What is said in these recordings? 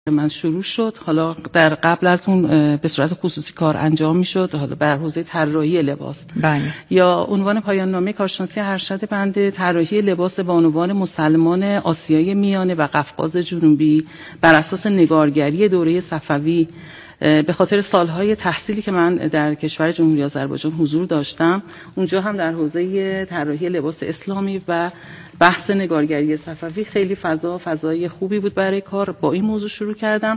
من شروع شد. حالا در قبل از اون به صورت خصوصی کار انجام میشد، حالا بر حوزه طراحی لباس. بله. یا عنوان پایان نامه کارشناسی ارشد بنده طراحی لباس بانوان مسلمان آسیای میانه و قفقاز جنوبی بر اساس نگارگری دوره صفوی. به خاطر سالهای تحصیلی که من در کشور جمهوری آذربایجان حضور داشتم، اونجا هم در حوزه طراحی لباس اسلامی و بحث نگارگری صفوی خیلی فضای خوبی بود برای کار. با این موضوع شروع کردم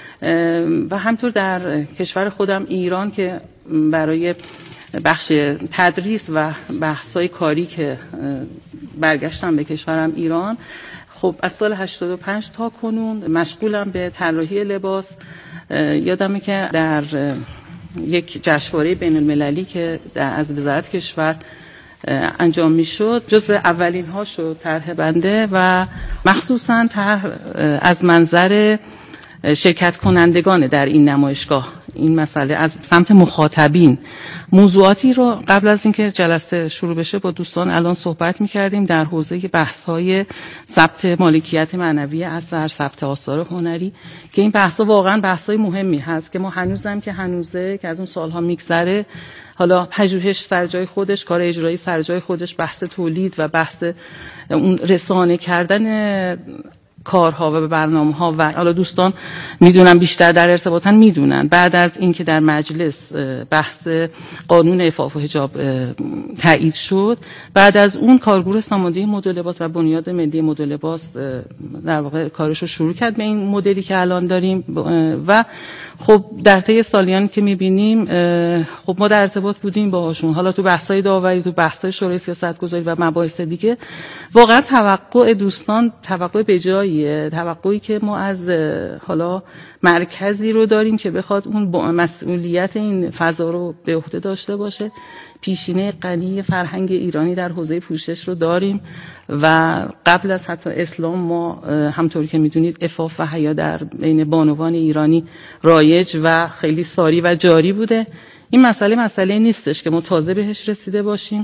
و همطور در کشور خودم ایران که برای بخش تدریس و بحث‌های کاری که برگشتم به کشورم ایران، خب از سال 85 تا کنون مشغولم به طراحی لباس. یادمه که در یک جشنواره بین المللی که از وزارت کشور انجام میشد، جزو اولین ها شد طرح بنده و مخصوصا طرح از منظر شرکت کنندگان در این نمایشگاه، این مسئله از سمت مخاطبین، موضوعاتی رو قبل از اینکه جلسه شروع بشه با دوستان الان صحبت می‌کردیم در حوزه بحث‌های ثبت مالکیت معنوی اثر، ثبت آثار هنری، که این بحث‌ها واقعا بحث‌های مهمی هست که ما هنوزم که هنوزه که از اون سال‌ها میگذره، حالا پژوهش سر جای خودش، کار اجرایی سر جای خودش، بحث تولید و بحث اون رسانه کردن کارها و برنامه‌ها و حالا دوستان میدونن بیشتر در ارتباطن میدونن بعد از اینکه در مجلس بحث قانون عفاف و حجاب تایید شد، بعد از اون کارگروه ساماندهی مد و لباس و بنیاد ملی مد و لباس در واقع کارش رو شروع کرد به این مدلی که الان داریم و خب در طی سالیانی که می‌بینیم خب ما در ارتباط بودیم باهاشون، حالا تو بحث‌های داوری، تو بحث‌های شورای سیاست‌گذاری و مباحث دیگه. واقعا توقع دوستان توقع بجاییه، توقعی که ما از حالا مرکزی رو داریم که بخواد اون مسئولیت این فضا رو به عهده داشته باشه. پیشینه غنی فرهنگ ایرانی در حوزه پوشش رو داریم و قبل از حتی اسلام ما همطوری که میدونید عفاف و حیا در بین بانوان ایرانی رایج و خیلی ساری و جاری بوده. این مسئله نیستش که ما تازه بهش رسیده باشیم.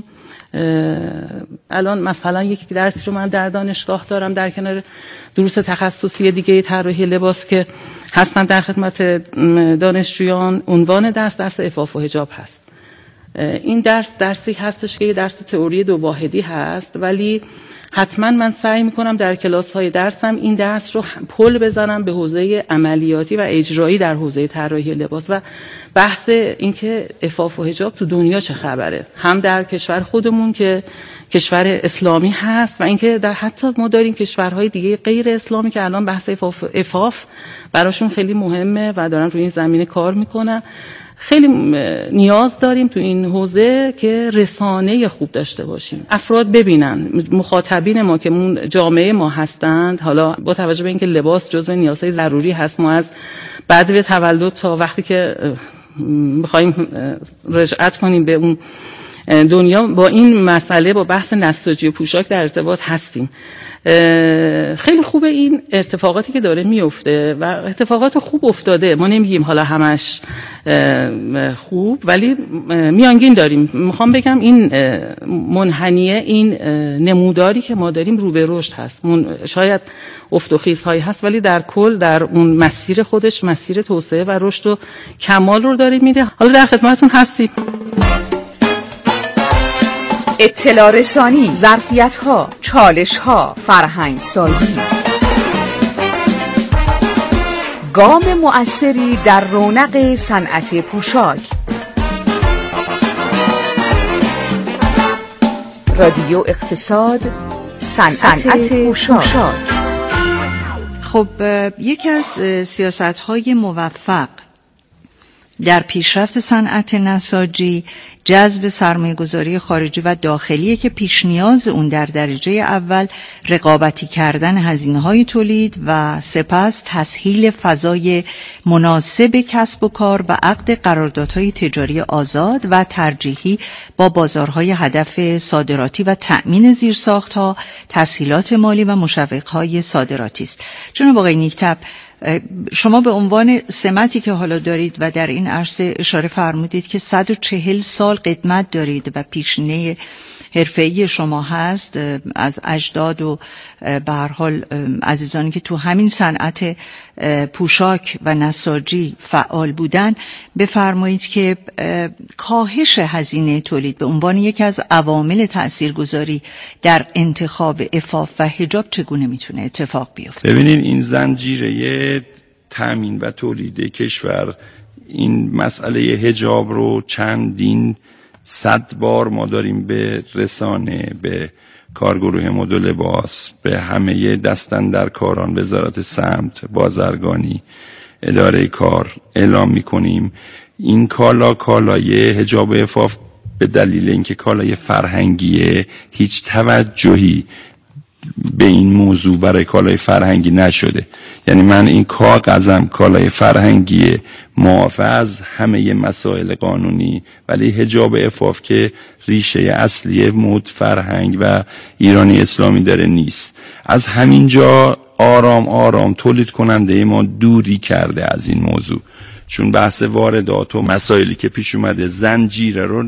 الان مثلا یک درسی رو من در دانشگاه دارم در کنار دروس تخصصی دیگه طراحی لباس که هستن در خدمت دانشجویان. عنوان درس عفاف و حجاب هست. این درسی هستش که یه درس تئوری دو واحدی هست، ولی حتما من سعی میکنم در کلاس‌های درسم این درس رو پل بزنم به حوزه عملیاتی و اجرایی در حوزه طراحی لباس و بحث اینکه عفاف و حجاب تو دنیا چه خبره، هم در کشور خودمون که کشور اسلامی هست و اینکه در حتی ما داریم کشورهای دیگه غیر اسلامی که الان بحث عفاف براشون خیلی مهمه و دارن روی این زمینه کار میکنن. خیلی نیاز داریم تو این حوزه که رسانه خوب داشته باشیم، افراد ببینن، مخاطبین ما که جامعه ما هستند. حالا با توجه به اینکه لباس جزو نیازهای ضروری هست، ما از بعد تولد تا وقتی که بخوایم رجعت کنیم به اون دنیا با این مسئله، با بحث نساجی و پوشاک در ارتباط هستیم. خیلی خوبه این اتفاقاتی که داره میفته و اتفاقات خوب افتاده، ما نمیگیم حالا همش خوب، ولی میانگین داریم. میخوام بگم این منحنیه، این نموداری که ما داریم رو به رشد هست. شاید افت و خیزهایی هست ولی در کل در اون مسیر خودش مسیر توسعه و رشد و کمال رو داریم میره. حالا در خدمتتون هستیم. اطلاع رسانی، ظرفیت‌ها، چالش‌ها، فرهنگ سازی. گام مؤثری در رونق صنعت پوشاک. رادیو اقتصاد، صنعت پوشاک. خب یکی از سیاست‌های موفق در پیشرفت صنعت نساجی جذب سرمایه‌گذاری خارجی و داخلیه که پیش نیاز اون در درجه اول رقابتی کردن هزینه‌های تولید و سپس تسهیل فضای مناسب کسب و کار و عقد قراردادهای تجاری آزاد و ترجیحی با بازارهای هدف صادراتی و تأمین زیرساخت‌ها، تسهیلات مالی و مشوق‌های صادراتی است. جناب آقای نیکتب، شما به عنوان سمتی که حالا دارید و در این عرصه اشاره فرمودید که 140 سال قدمت دارید و پیشینه حرفه‌ای شما هست از اجداد و به هر حال عزیزانی که تو همین صنعت پوشاک و نساجی فعال بودن، بفرمایید که کاهش هزینه تولید به عنوان یکی از عوامل تاثیرگذاری در انتخاب عفاف و حجاب چگونه میتونه اتفاق بیفته؟ ببینید این زنجیره تامین و تولید کشور این مسئله حجاب رو چندین 100 بار ما داریم به رسانه، به کارگروه مد و لباس، به همه دستاندرکاران، وزارت سمت، بازرگانی، اداره کار اعلام میکنیم. این کالای حجاب و عفاف به دلیل اینکه کالای فرهنگیه هیچ توجهی به این موضوع برای کالای فرهنگی نشده. یعنی من این کاغذم کالای فرهنگی معاف از همه مسائل قانونی، ولی حجاب عفاف که ریشه اصلی مد، فرهنگ و ایرانی اسلامی داره نیست. از همینجا آرام آرام تولید کننده ما دوری کرده از این موضوع، چون بحث واردات و مسائلی که پیش اومده زنجیره رو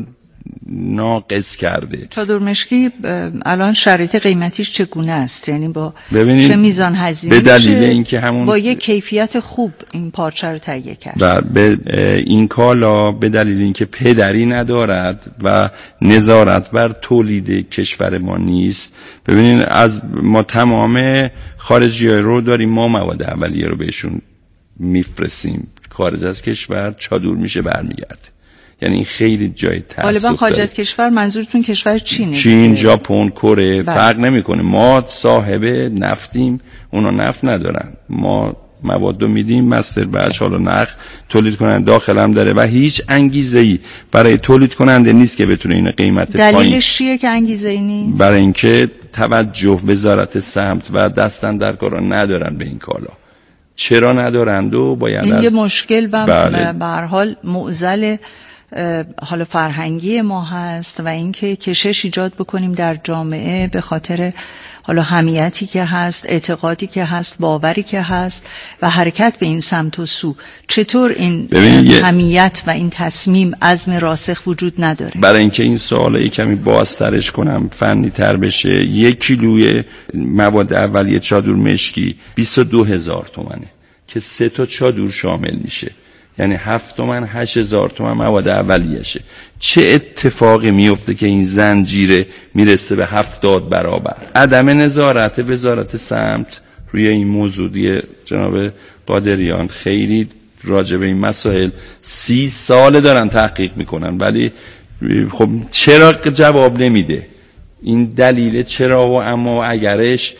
ناقص کرده. چادر مشکی الان شرایط قیمتیش چگونه است؟ یعنی با چه میزان هزینه به دلیل اینکه همون با یک کیفیت خوب این پارچه رو تهیه کرد و این کالا به دلیل اینکه پدری ندارد و نظارت بر تولید کشور ما نیست. ببینید از ما تمام خارجی‌ها رو داریم، ما مواد اولیه رو بهشون میفرستیم، خارج از کشور چادر میشه برمیگرده. یعنی این خیلی جای تأسف داره. غالبا خارج از کشور منظورتون کشور چینه؟ چین، ژاپن، کره فرق نمیکنه. ما صاحب نفتیم، اونا نفت ندارن. ما مواد رو میدیم، مستر بچ حالا نخ تولید کنن، داخل هم داره و هیچ انگیزه‌ای برای تولید کننده نیست که بتونه این قیمت پایین. دلیلش چیه که انگیزه‌ای نیست؟ برای اینکه توجه وزارت سمت و دستاندرکاران ندارن به این کالا. چرا ندارند و باید این یه مشکل و به هر حال معضل حالا فرهنگی ما هست و اینکه کشش ایجاد بکنیم در جامعه به خاطر حالا همیتی که هست، اعتقادی که هست، باوری که هست و حرکت به این سمت و سو. چطور این همیت و این تصمیم، عزم راسخ وجود نداره؟ برای اینکه این سوال کمی بازترش کنم، فنی تر بشه، 1 کیلوی مواد اولیه چادر مشکی 22,000 تومنه که 3 تا چادر شامل میشه، یعنی 7 تومن 8,000 تومن مواد اولیشه. چه اتفاقی میفته که این زنجیره میرسه به 70 برابر؟ عدم نظارت وزارت سمت روی این موضوع دیگه. جناب قادریان خیلی راجع به این مسائل 30 سال دارن تحقیق میکنن، ولی خب چرا جواب نمیده؟ این دلیل چرا و اما اگرش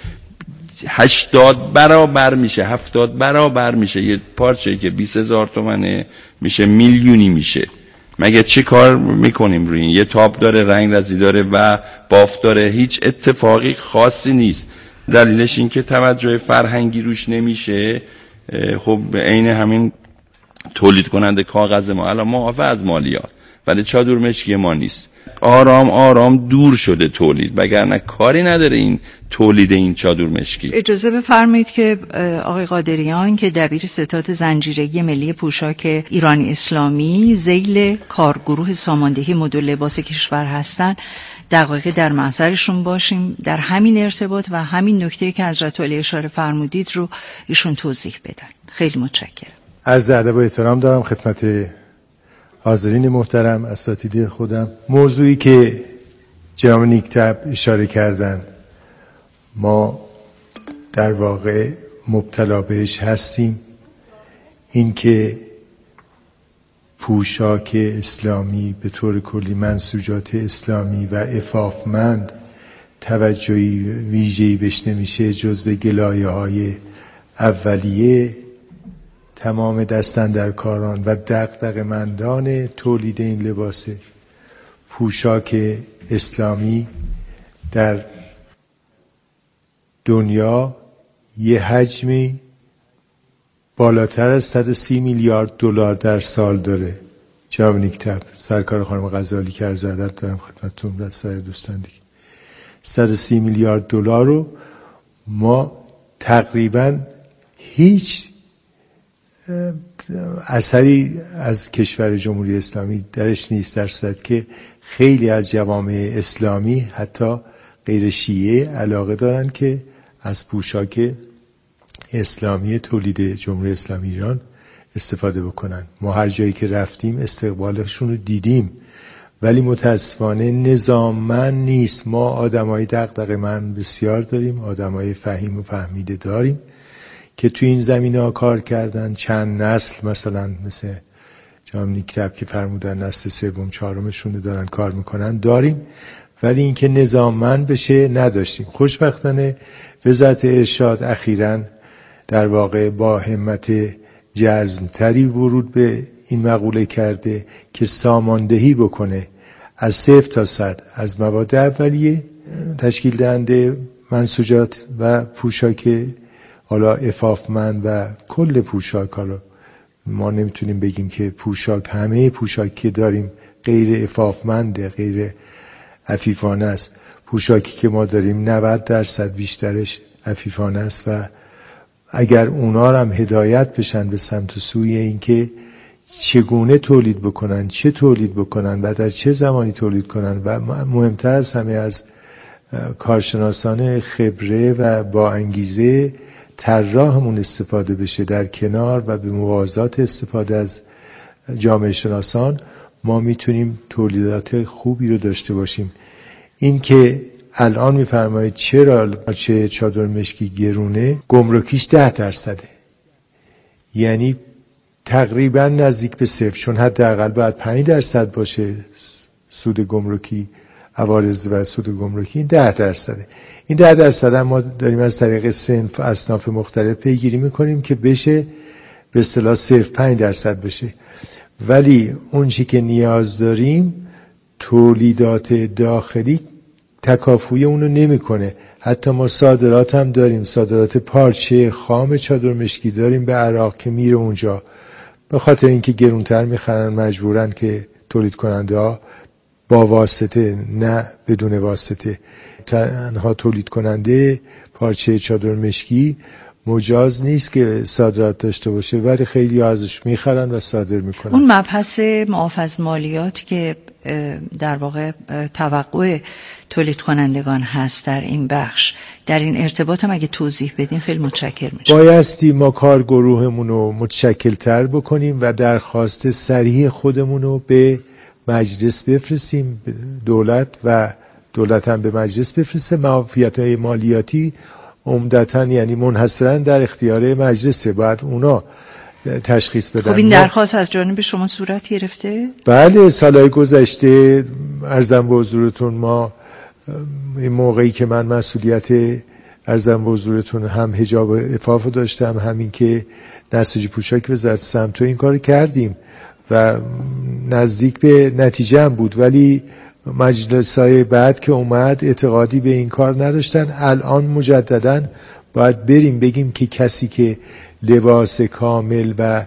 80 برابر میشه، 70 برابر میشه. یه پارچه که 20,000 تومنه میشه میلیونی میشه. مگه چی کار میکنیم روی این؟ یه تاب داره، رنگ رزی داره و بافت داره، هیچ اتفاقی خاصی نیست. دلیلش این که توجه فرهنگی روش نمیشه. خب عین همین تولید کننده کاغذ ما الان معاف از مالیات، ولی چادر مشکی ما نیست. آرام آرام دور شده تولید، وگرنه کاری نداره این تولید این چادر مشکی. اجازه بفرمایید که آقای قادریان که دبیر ستاد زنجیره‌ای ملی پوشاک ایرانی اسلامی ذیل کارگروه ساماندهی مد و لباس کشور هستند، دقیقاً در محضرشون باشیم، در همین ارتباط و همین نکته‌ای که حضرت علی اشاره فرمودید رو ایشون توضیح بدن. خیلی متشکرم. عرض ادب و احترام دارم خدمت حاضرین محترم، اساتید خودم. موضوعی که جناب نیکتب اشاره کردن ما در واقع مبتلا بهش هستیم، این که پوشاک اسلامی به طور کلی، منسوجات اسلامی و عفافمند توجهی ویژه‌ای بهش نمیشه جزو گلایه‌های اولیه تمام دستاندرکاران و دغدغه‌مندان تولید این لباس. پوشاک اسلامی در دنیا یه حجمی بالاتر از 130 میلیارد دلار در سال داره. جناب نیکتب، سرکار خانم غزالی که عرض ادب دارم خدمتتون و سایر دوستان دیگه، 130 میلیارد دلار رو ما تقریبا هیچ اثری از کشور جمهوری اسلامی درش نیست، در صورت که خیلی از جوامع اسلامی حتی غیر شیعه علاقه دارن که از پوشاک اسلامی تولید جمهوری اسلامی ایران استفاده بکنن. ما هر جایی که رفتیم استقبالشون رو دیدیم، ولی متاسفانه نظاممند نیست. ما آدمای دغدغه‌مند بسیار داریم، آدمای فهیم و فهمیده داریم که توی این زمینه‌ها کار کردن، چند نسل مثلا مثل جناب نیکتب که فرمودن نسل سوم چهارمشون دارن کار میکنن داریم، ولی اینکه نظاممند بشه نداشتیم. خوشبختانه وزارت ارشاد اخیراً در واقع با همت جزم‌تری ورود به این مقوله کرده که ساماندهی بکنه از 0 تا 100 از مواد اولیه تشکیل دهنده منسوجات و پوشاک حالا عفافمند و کل پوشاک. حالا ما نمیتونیم بگیم که پوشاک همه پوشاک که داریم غیر عفافمنده، غیر عفیفانه است. پوشاکی که ما داریم 90% بیشترش عفیفانه است و اگر اونا هم هدایت بشن به سمت و سوی اینکه چگونه تولید بکنن، چه تولید بکنن و در چه زمانی تولید کنن و مهمتر از همه از کارشناسان خبره و با انگیزه طراحمون استفاده بشه در کنار و به موازات استفاده از جامعه شناسان، ما میتونیم تولیدات خوبی رو داشته باشیم. این که الان میفرمایید چرا چادر مشکی گرونه، گمرکیش 10%، یعنی تقریبا نزدیک به 0، چون حداقل باید 5% باشه سود گمرکی، عوارض و سود گمرکی 10%. این 10% ما داریم از طریق صنف اصناف مختلف پیگیری میکنیم که بشه به اصطلاح 0.5% بشه، ولی اون چی که نیاز داریم تولیدات داخلی تکافوی اونو نمیکنه. حتی ما صادرات هم داریم، صادرات پارچه خام چادر مشکی داریم به عراق که میره اونجا، به خاطر اینکه گرونتر میخرن مجبورن که تولید کننده ها با واسطه نه بدون واسطه. تنها تولید کننده پارچه چادر مشکی مجاز نیست که صادرات داشته باشه، ولی خیلی ازش میخرن و صادر میکنن. اون مبحث معاف از مالیات که در واقع توقع تولید کنندگان هست در این بخش، در این ارتباط هم اگه توضیح بدین خیلی متشکر میشم. بایستی ما کارگروهمون رو متشکل تر بکنیم و درخواست صریح خودمون رو به مجلس بفرستیم، دولت و دولت هم به مجلس بفرسته. معافیت‌های مالیاتی عمدتاً یعنی منحصراً در اختیار مجلسه، باید اونا تشخیص بدن. خب این درخواست از جانب شما صورت گرفته؟ بله، سالهای گذشته عرضم به حضورتون ما این موقعی که من مسئولیت عرضم به حضورتون هم حجاب و عفاف داشتم، همین که نساجی پوشاک وزارت سمت این کار کردیم و نزدیک به نتیجه هم بود، ولی مجلس‌های بعد که اومد اعتقادی به این کار نداشتن. الان مجدداً باید بریم بگیم که کسی که لباس کامل و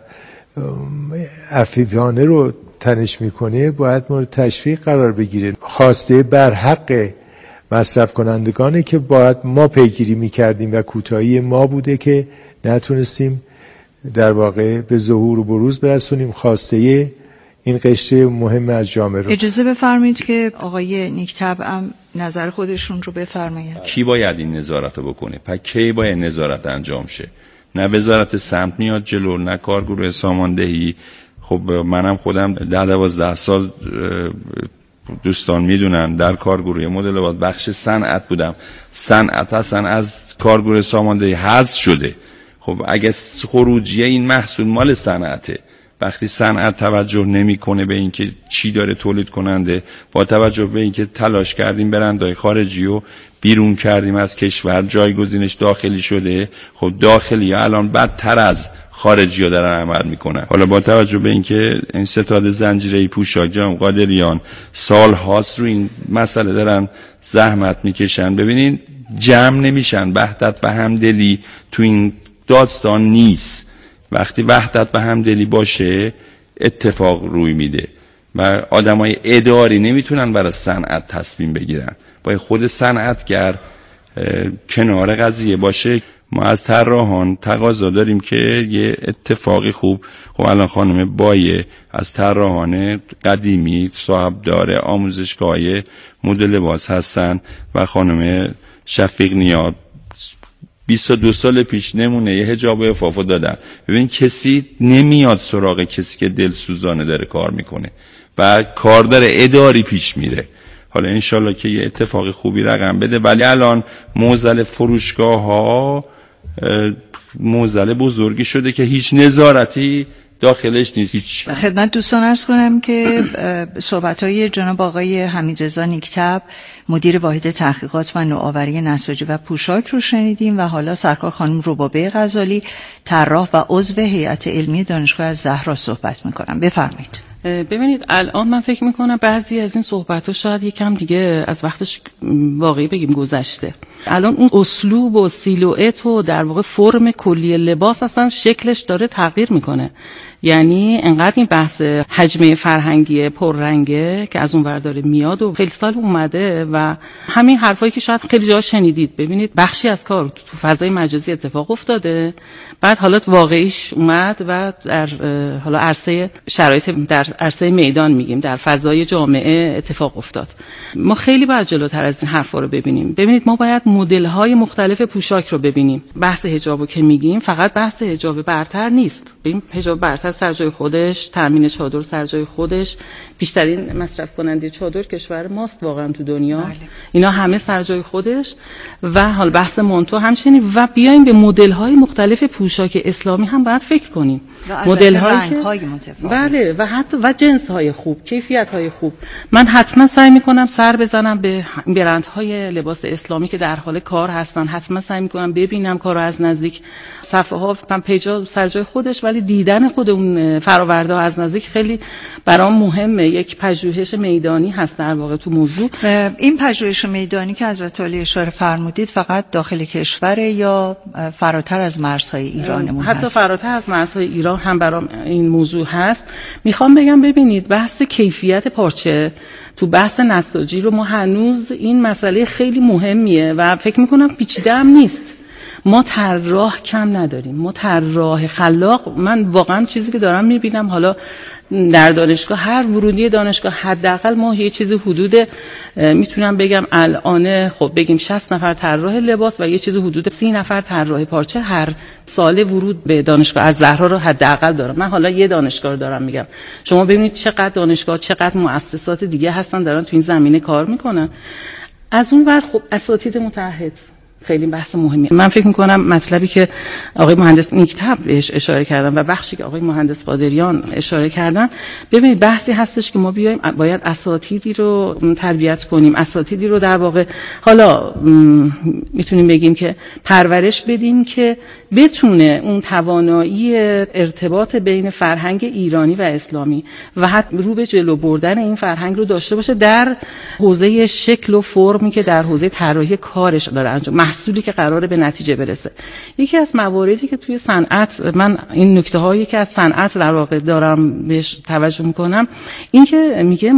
عفیفانه رو تنش میکنه باید مورد تشویق قرار بگیره. خواسته بر حق مصرف کنندگانه که باید ما پیگیری میکردیم و کوتاهی ما بوده که نتونستیم در واقع به ظهور و بروز برسونیم خواسته این قشر مهم از جامعه رو. اجازه بفرمایید که آقای نیکتب هم نظر خودشون رو بفرمایید. کی باید این نظارت رو بکنه؟ پس کی باید نظارت انجام شه؟ نه وزارت سمت میاد جلو، نه کارگروه ساماندهی. خب منم خودم 10-12 سال دوستان میدونن در کارگروه مدل بخش صنعت بودم. صنعت اصلا از کارگروه ساماندهی حذف شده. خب اگه خروجی این محصول مال صنعته، وقتی صنعت توجه نمیکنه به اینکه چی داره تولید کننده، با توجه به اینکه تلاش کردیم برندهای خارجی رو بیرون کردیم از کشور، جایگزینش داخلی شده، خب داخلی الان بدتر از خارجی ها دارن عمل میکنن. حالا با توجه به اینکه این ستاد زنجیره پوشاک جناب قادریان سال هاست رو این مسئله دارن زحمت میکشن، ببینین جمع نمیشن. وحدت و همدلی تو این داستان نیست. وقتی وحدت و همدلی باشه اتفاق روی میده و آدمای اداری نمیتونن برای صنعت تصمیم بگیرن. باید خود صنعتگر کنار قضیه باشه. ما از طراحان تقاضا داریم که یه اتفاقی خوب، خب الان خانم بایه از طراحان قدیمی صاحب داره آموزشگاه مد لباس هستن و خانم شفیق نیا 22 سال پیش نمونه یه حجاب عفافو دادن. ببین کسی نمیاد سراغ کسی که دلسوزانه داره کار میکنه و کار داره اداری پیش میره. حالا انشالله که یه اتفاق خوبی رقم بده، ولی الان معضل فروشگاه ها معضل بزرگی شده که هیچ نظارتی داخلش نیست. هیچ. خدمت دوستان عرض کنم که صحبت‌های جناب آقای حمیدرضا نیکتب مدیر واحد تحقیقات و نوآوری نساجی و پوشاک رو شنیدیم و حالا سرکار خانم ربابه غزالی طراح و عضو هیئت علمی دانشگاه الزهرا صحبت می‌کنم. بفرمایید. ببینید الان من فکر میکنم بعضی از این صحبت‌ها شاید یکم دیگه از وقتش واقعی بگیم گذشته. الان اون اسلوب و سیلوئت و در واقع فرم کلی لباس اصلا شکلش داره تغییر میکنه. یعنی انقدر این بحث حجمه فرهنگی پررنگه که از اون ور داره میاد و خیلی سال اومده و همین حرفایی که شاید خیلی جا شنیدید. ببینید بخشی از کار تو فضای مجازی اتفاق افتاده، بعد حالت واقعیش اومد و در حالا عرصه شرایط در عرصه میدان میگیم در فضای جامعه اتفاق افتاد. ما خیلی باید جلوتر از این حرفا رو ببینیم. ببینید ما باید مدل‌های مختلف پوشاک رو ببینیم. بحث حجابو که میگیم فقط بحث حجاب برتر نیست. ببین حجاب برتر سر جای خودش، تامین چادر سر جای خودش، بیشترین مصرف کننده چادر کشور ماست واقعا تو دنیا. بله. اینا همه سر جای خودش و حالا بحث مانتو همچنین و بیایم به مدل‌های مختلف پوشاک اسلامی هم باید فکر کنیم. مدل‌های رنگ‌های متفاوت. بله و حتی و جنس‌های خوب، کیفیت‌های خوب. من حتما سعی می‌کنم سر بزنم به برندهای لباس اسلامی که در حال کار هستن. حتما سعی می‌کنم ببینم کارو از نزدیک. صفحه‌ها من پیجا سر جای خودش، ولی دیدن خود اون فراورده از نزدیک خیلی برام مهمه. یک پژوهش میدانی هست در واقع تو موضوع. این پژوهش میدانی که حضرت عالی اشاره فرمودید فقط داخل کشور یا فراتر از مرزهای ایرانمون هست؟ حتی فراتر از مرزهای ایران هم برام این موضوع هست. میخوام بگم ببینید بحث کیفیت پارچه تو بحث نساجی رو ما هنوز این مسئله خیلی مهمیه و فکر میکنم پیچیده هم نیست. ما طراح کم نداریم، ما طراح خلاق. من واقعا چیزی که دارم میبینم حالا در دانشگاه، هر ورودی دانشگاه حداقل ما یه چیزی حدود میتونم بگم الان خب بگیم 60 نفر طراح لباس و یه چیزی حدود 30 نفر طراح پارچه هر سال ورود به دانشگاه الزهرا رو حداقل دارم. من حالا یه دانشگاه رو دارم میگم. شما ببینید چقدر دانشگاه، چقدر مؤسسات دیگه هستن دارن تو این زمینه کار میکنن. از اون ور خب اساتید متعهد خیلی بحث مهمیه. من فکر میکنم مطلبی که آقای مهندس نیکتب بهش اشاره کردن و بخشی که آقای مهندس قادریان اشاره کردن، ببینید بحثی هستش که ما بیایم باید اساتیدی رو تربیت کنیم، اساتیدی رو در واقع حالا میتونیم بگیم که پرورش بدیم که بتونه اون توانایی ارتباط بین فرهنگ ایرانی و اسلامی و حتی رو به جلو بردن این فرهنگ رو داشته باشه در حوزه شکل و فرمی که در حوزه طراحی کارش داره انجام، محصولی که قراره به نتیجه برسه. یکی از مواردی که توی صنعت، من این نکته هایی که از صنعت در واقع دارم بهش توجه میکنم، این که میگه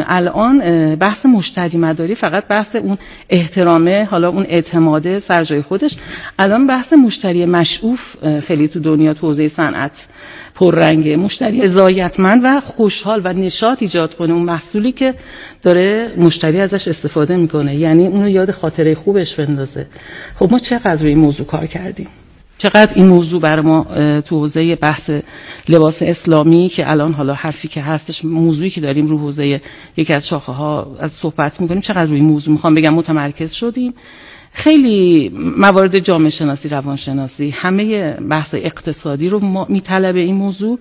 الان بحث مشتری مداری فقط بحث اون احترامه، حالا اون اعتماده سر جای خودش، الان بحث مشتری مشعوف خیلی تو دنیا تو حوزه صنعت پررنگه. مشتری رضایتمند و خوشحال و نشاط ایجاد کنه اون محصولی که داره مشتری ازش استفاده میکنه، یعنی اونو یاد خاطره خوبش بندازه. خب ما چقدر روی این موضوع کار کردیم؟ چقدر این موضوع برای ما تو حوزه بحث لباس اسلامی که الان حالا حرفی که هستش، موضوعی که داریم رو حوزه یکی از شاخه ها از صحبت میکنیم، چقدر روی موضوع میخوام بگم متمرکز شدیم. خیلی موارد جامعه شناسی، روانشناسی، همه بحث اقتصادی رو میطلبه این موضوع،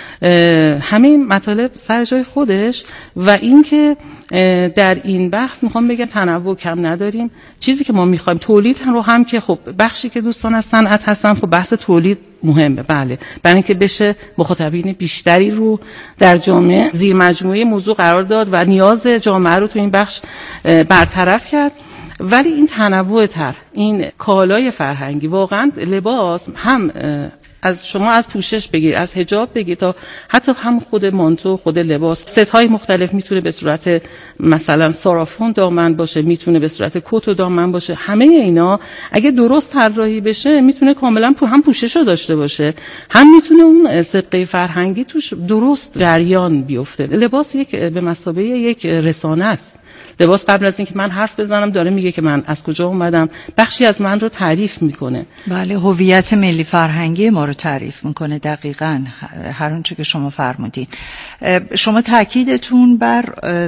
همه مطالب سر جای خودش و اینکه در این بحث میخوام بگم تنوع کم نداریم. چیزی که ما میخوایم تولید رو هم که خب بخشی که دوستان از صنعت هستن، خب بحث تولید مهمه، بله، برای اینکه بشه مخاطبین بیشتری رو در جامعه زیر مجموعه موضوع قرار داد و نیاز جامعه رو تو این بخش برطرف کرد. ولی این تنوع تر، این کالای فرهنگی، واقعا لباس هم از شما از پوشش بگیر، از حجاب بگیر تا حتی هم خود مانتو، خود لباس، ست‌های مختلف میتونه به صورت مثلا سارافون دامن باشه، میتونه به صورت کت و دامن باشه. همه اینا اگه درست طراحی بشه میتونه کاملا هم پوشش رو داشته باشه، هم میتونه اون سبقه فرهنگی توش درست جریان بیفته. لباس یک به مثابه یک رسانه است. لباس قبل از اینکه من حرف بزنم داره میگه که من از کجا اومدم، بخشی از من رو تعریف میکنه. بله، هویت ملی فرهنگی ما رو تعریف میکنه. دقیقاً هر اونچه که شما فرمودین. شما تاکیدتون بر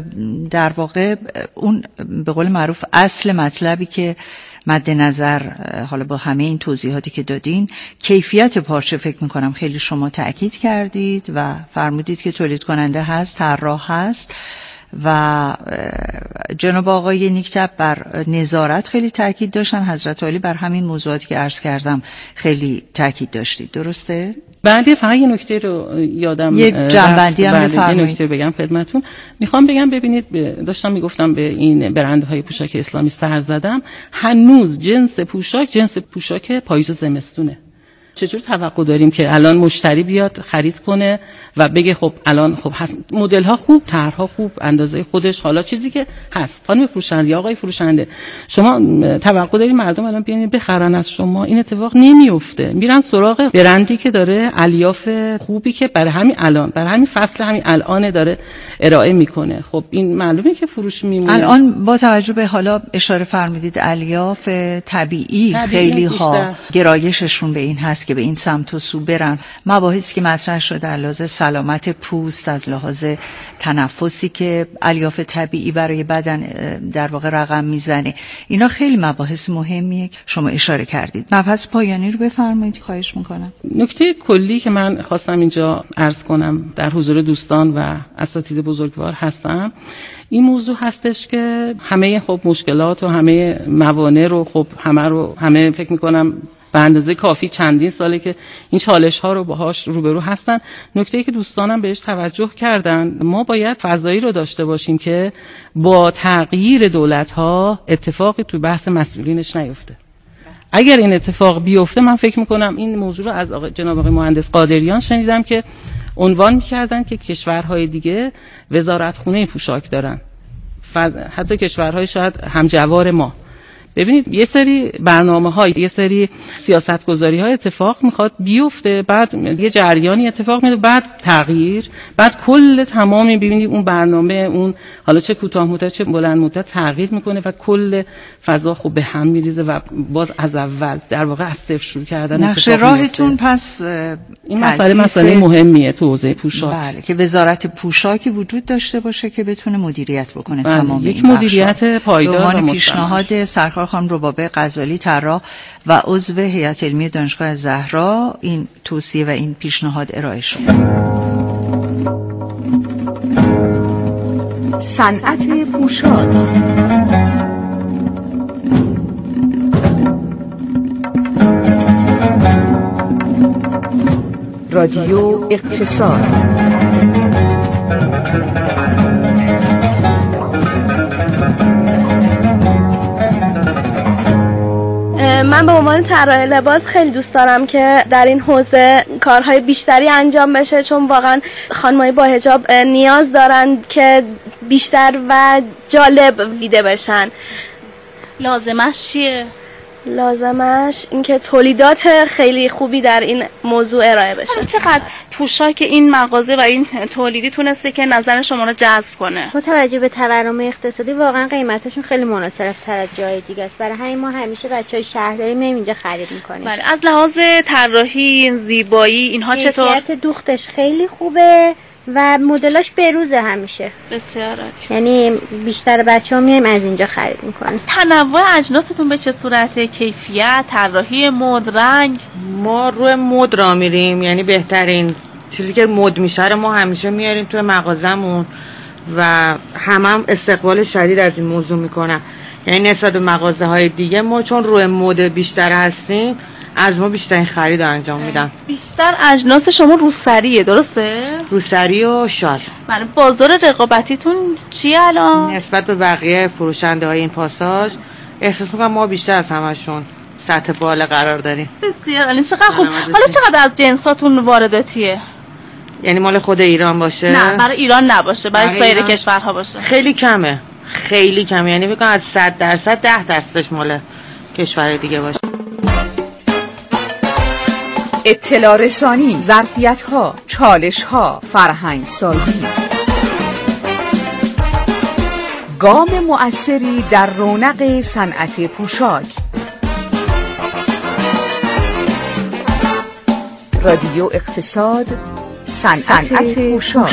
در واقع اون به قول معروف اصل مطلبی که مد نظر حالا با همه این توضیحاتی که دادین، کیفیت پارچه فکر میکنم خیلی شما تاکید کردید و فرمودید که تولید کننده هست، طراح هست و جناب آقای نیکتب بر نظارت خیلی تاکید داشتن. حضرت عالی بر همین موضوعاتی که عرض کردم خیلی تاکید داشتید، درسته؟ بله، فقط یه نکته رو یادم یه جنبندی هم بفرمایید. یه نکته بگم خدمتتون. میخوام بگم ببینید، داشتم میگفتم به این برندهای پوشاک اسلامی سر زدم، هنوز جنس پوشاک پاییز و زمستونه. چجور توقع داریم که الان مشتری بیاد خرید کنه و بگه خب الان خب هست مدل ها خوب، طرح‌ها خوب، اندازه خودش، حالا چیزی که هست. خانم فروشنده یا آقای فروشنده، شما توقع دارید مردم الان بیان بخرن از شما؟ این اتفاق نمیفته. میرن سراغ برندی که داره الیاف خوبی که برای همین فصل همین الان داره ارائه میکنه. خب این معلومه که فروش میمونه. الان با توجه به حالا اشاره فرمودید الیاف طبیعی خیلی ها گرایششون به این هست که به این سمت و سو برن. مباحثی که مطرح شده در لحاظ سلامت پوست، از لحاظ تنفسی که الیاف طبیعی برای بدن در واقع رقم میزنه، اینا خیلی مباحث مهمیه که شما اشاره کردید. مبحث پایانی رو بفرمایید خواهش میکنم. نکته کلی که من خواستم اینجا عرض کنم در حضور دوستان و اساتید بزرگوار هستم، این موضوع هستش که همه خب مشکلات و همه موانع رو خب همه فکر میکنم به اندازه کافی چندین ساله که این چالش ها رو باهاش روبرو هستن. نکته‌ای که دوستانم بهش توجه کردن، ما باید فضایی رو داشته باشیم که با تغییر دولت ها اتفاقی تو بحث مسئولینش نیفته. اگر این اتفاق بیفته، من فکر میکنم این موضوع رو از جناب آقای مهندس قادریان شنیدم که عنوان میکردن که کشورهای دیگه وزارتخونه پوشاک دارن، حتی کشورهای شاید همجوار ما. ببینید یه سری برنامه‌های، یه سری سیاست‌گذاری‌ها اتفاق میخواد بیفته، بعد یه جریانی اتفاق میفته، بعد تغییر، بعد کل تمامی ببینید اون برنامه، اون حالا چه کوتاه مدت چه بلند مدت تغییر میکنه و کل فضا خوب به هم میریزه و باز از اول در واقع از صفر شروع کردن. نقشه راهتون پس این مسئله مهمیه تو حوزه پوشاک. بله، که وزارت پوشاکی وجود داشته باشه که بتونه مدیریت بکنه تمام یک مدیریت پایدار و پیشنهاد سرکار خانم ربابه غزالی طراح و عضو هیئت علمی دانشگاه زهرا این توصیه و این پیشنهاد ارائه شد. صنعت پوشاک. رادیو اقتصاد. من به عنوان طراح لباس خیلی دوست دارم که در این حوزه کارهای بیشتری انجام بشه، چون واقعا خانم‌های با حجاب نیاز دارن که بیشتر و جالب دیده بشن. لازمش چیه؟ لازمش اینکه تولیدات خیلی خوبی در این موضوع ارائه بشه. چقدر پوشاک این مغازه و این تولیدی تونسته که نظر شما رو جذب کنه؟ با توجه به تورم اقتصادی واقعا قیمتاشون خیلی مناسب‌تر از جای دیگه است. برای همین ما همیشه بچهای شهرداری میایم اینجا خرید میکنیم. بله. از لحاظ طراحی، زیبایی اینها چطور؟ کیفیت دوختش خیلی خوبه و مدلاش بروزه همیشه. بسیار عالی. یعنی بیشتر بچه‌ها میایم از اینجا خرید میکنیم. تنوع اجناستون به چه صورته؟ کیفیت، طراحی، مد، رنگ؟ ما روی مد را میریم، یعنی بهترین چیزی که مد میشه ما همیشه میاریم توی مغازمون و هم استقبال شدید از این موضوع میکنن. یعنی نسبت به مغازه های دیگه ما چون روی مد بیشتر هستیم، از ما بیشترین خرید انجام میدن. بیشتر اجناس شما روسریه، درسته؟ روسری و شال. بله. بازار رقابتیتون چیه الان؟ نسبت به بقیه فروشنده های این پاساژ احساس میکنم ما بیشتر از همشون سطح بالا قرار داریم. بسیار عالی، چقدر خوب. حالا چقدر از جنساتون وارداتیه؟ یعنی مال خود ایران باشه؟ نه، برای ایران نباشه، برای سایر کشورها باشه. خیلی کمه، خیلی کمه، یعنی بگم از 100% 10% مال کشور دیگه باشه. اطلاع رسانی، ظرفیت‌ها، چالش‌ها، فرهنگ سازی. گام مؤثری در رونق صنعت پوشاک. رادیو اقتصاد، صنعت پوشاک.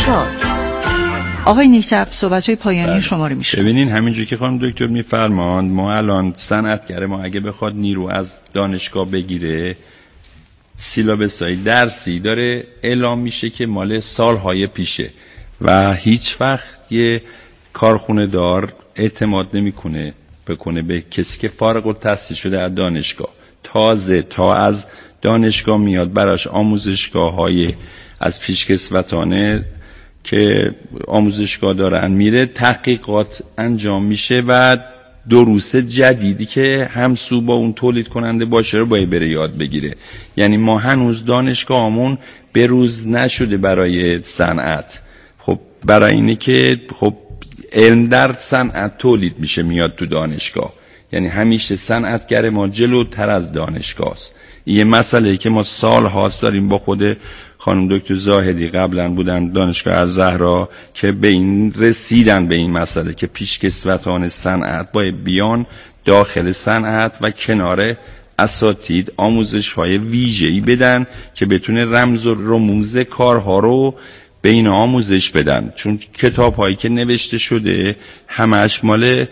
آقای نیکتب، صحبت‌های پایانی شما رو میشه. ببینین همینجوری که خانم دکتر میفرمان، ما الان صنعتگر ما اگه بخواد نیرو از دانشگاه بگیره، سیلابس‌های درسی داره اعلام میشه که مال سالهای پیشه و هیچ وقت یه کارخونه دار اعتماد نمیکنه بکنه به کسی که فارغ التحصیل شده از دانشگاه، تازه تا از دانشگاه میاد براش آموزشگاه‌های از پیشکسوتانه که آموزشگاه دارن میره، تحقیقات انجام میشه و دروس جدیدی که همسو با اون تولید کننده باشه رو باید بره یاد بگیره. یعنی ما هنوز دانشگاهمون بروز نشده برای صنعت. خب برای اینه که خب علم در صنعت تولید میشه میاد تو دانشگاه، یعنی همیشه صنعتگر ما جلوتر از دانشگاه است. یه مسئله که ما سال هاست داریم با خود خانم دکتر زاهدی قبلا بودن دانشگاه الزهرا که به این رسیدن به این مسئله که پیشکسوتان صنعت باید بیان داخل صنعت و کنار اساتید آموزش‌های ویژه‌ای بدن که بتونه رمز و رموز کارها رو به این آموزش بدن، چون کتاب‌هایی که نوشته شده همش مال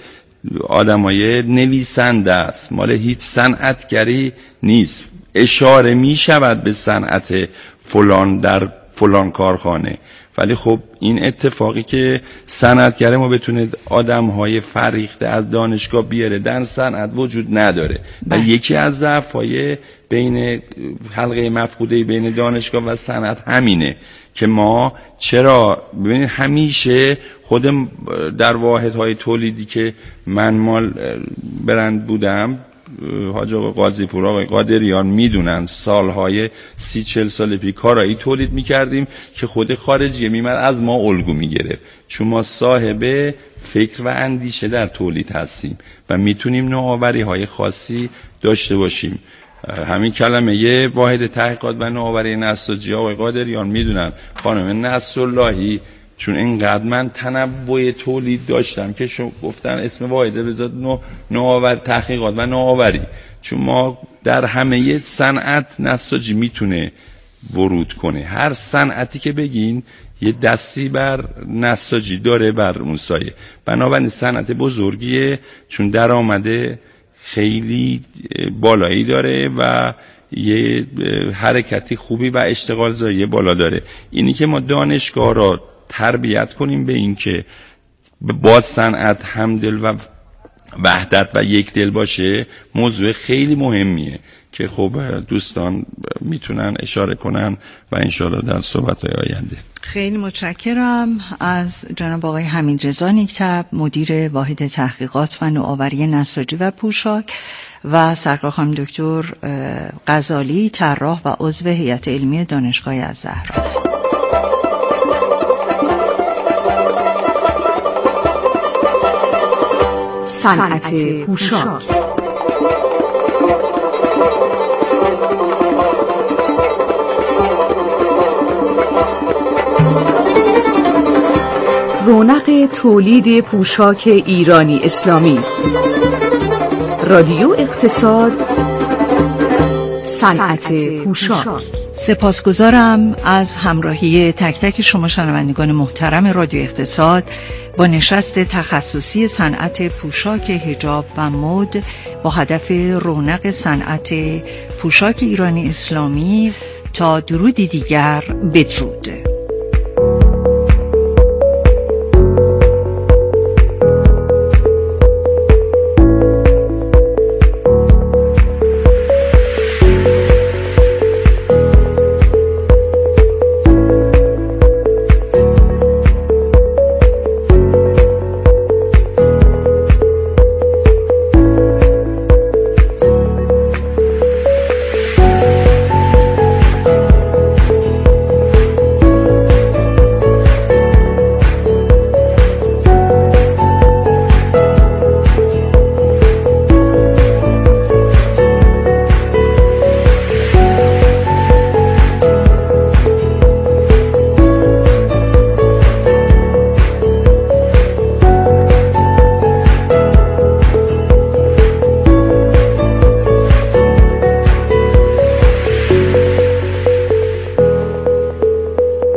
آدمای نویسنده است، مال هیچ صنعتگری نیست. اشاره می شود به صنعت فلان در فلان کارخانه، ولی خب این اتفاقی که صنعتگر ما بتونه آدم‌های فریخته از دانشگاه بیاره در صنعت وجود نداره و یکی از ضعف‌های بین حلقه مفقوده بین دانشگاه و صنعت همینه که ما چرا ببینید همیشه خود در واحدهای تولیدی که من مال برند بودم، حاج آقا قاضی پور آقای قادریان میدونن سالهای 30-40 سال پیش کارایی تولید میکردیم که خود خارجی میمد از ما الگو میگرفت، چون ما صاحب فکر و اندیشه در تولید هستیم و میتونیم نوآوری های خاصی داشته باشیم. همین کلمه یه واحد تحقیقات و نوآوری نساجی آقای قادریان میدونن، خانم نصراللهی، چون اینقدر من تنوع تولید داشتم که شما گفتن اسم واحده بذار نوآور تحقیقات و نوآوری، چون ما در همه صنعت نساجی میتونه ورود کنه. هر صنعتی که بگین یه دستی بر نساجی داره بر اون سایه، بنابراین صنعت بزرگیه چون درآمد خیلی بالایی داره و یه حرکتی خوبی و اشتغال زایی بالا داره. اینی که ما دانشگاه را تربیت کنیم به این که با صنعت همدل و وحدت و یک دل باشه موضوع خیلی مهمیه که خب دوستان میتونن اشاره کنن و انشالله در صحبت‌های آینده. خیلی متشکرم از جناب آقای حمیدرضا نیکتب، مدیر واحد تحقیقات و نوآوری نساجی و پوشاک، و سرکار خانم دکتر غزالی، طراح و عضو هیئت علمی دانشگاه الزهرا. صنعت پوشاک. رونق تولید پوشاک ایرانی اسلامی. رادیو اقتصاد، صنعت پوشاک. سپاسگزارم از همراهی تک تک شما شنوندگان محترم رادیو اقتصاد با نشست تخصصی صنعت پوشاک حجاب و مد با هدف رونق صنعت پوشاک ایرانی اسلامی. تا درودی دیگر، بدرود.